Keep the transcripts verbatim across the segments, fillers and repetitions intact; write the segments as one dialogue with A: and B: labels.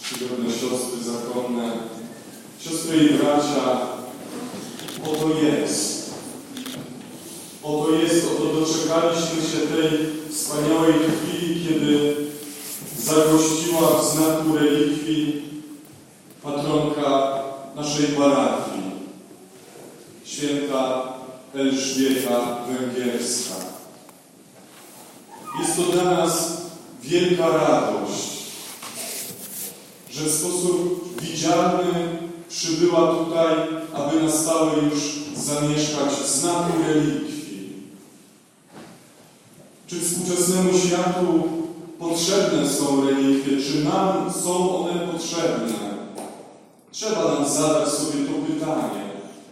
A: czcigodne siostry zakonne, siostry i bracia, oto jest. Oto jest, oto doczekaliśmy się tej wspaniałej chwili, kiedy zagościła w znaku relikwii patronka naszej parafii, święta Elżbieta Węgierska. Jest to dla nas wielka radość, że w sposób widzialny przybyła tutaj, aby na stałe już zamieszkać w znaku relikwii. Czy współczesnemu światu potrzebne są relikwie? Czy nam są one potrzebne? Trzeba nam zadać sobie to pytanie.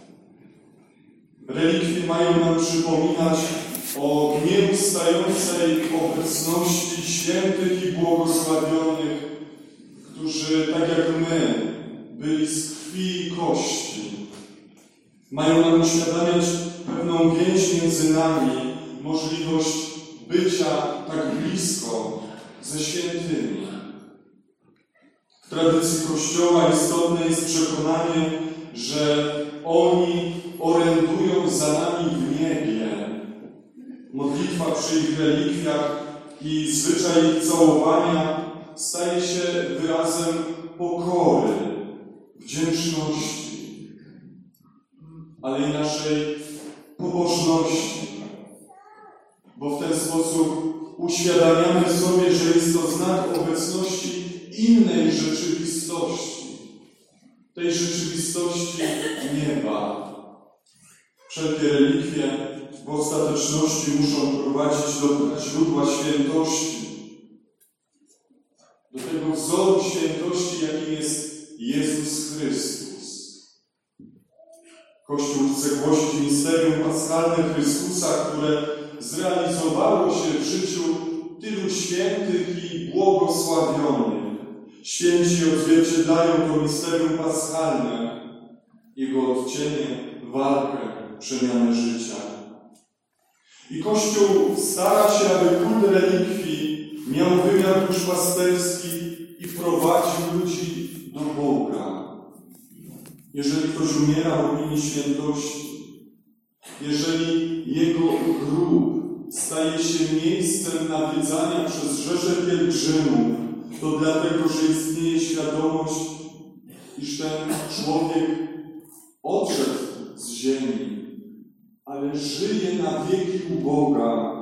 A: Relikwie mają nam przypominać o nieustającej obecności świętych i błogosławionych, którzy, tak jak my, byli z krwi i kości. Mają nam uświadamiać pewną więź między nami, możliwość bycia tak blisko ze świętymi. W tradycji Kościoła istotne jest przekonanie, że oni orędują za nami w niebie. Modlitwa przy ich relikwiach i zwyczaj ich całowania staje się wyrazem pokory, wdzięczności, ale i naszej pobożności, bo w ten sposób uświadamiamy sobie, że jest to znak obecności innej rzeczywistości, tej rzeczywistości nieba. Wszelkie relikwie w ostateczności muszą prowadzić do źródła świętości, do tego wzoru świętości, jakim jest Jezus Chrystus. Kościół chce głosić misterium paschalne Chrystusa, które zrealizowało się w życiu tylu świętych i błogosławionych. Święci odzwierciedlają to misterium paschalne, jego odcienie, walkę, przemianę życia. I Kościół stara się, aby kult relikwii miał wymiar duszpasterski i prowadził ludzi do Boga. Jeżeli ktoś umiera w linii świętości, jeżeli jego grób staje się miejscem nawiedzania przez rzesze pielgrzymów, to dlatego, że istnieje świadomość, iż ten człowiek odszedł z ziemi, ale żyje na wieki u Boga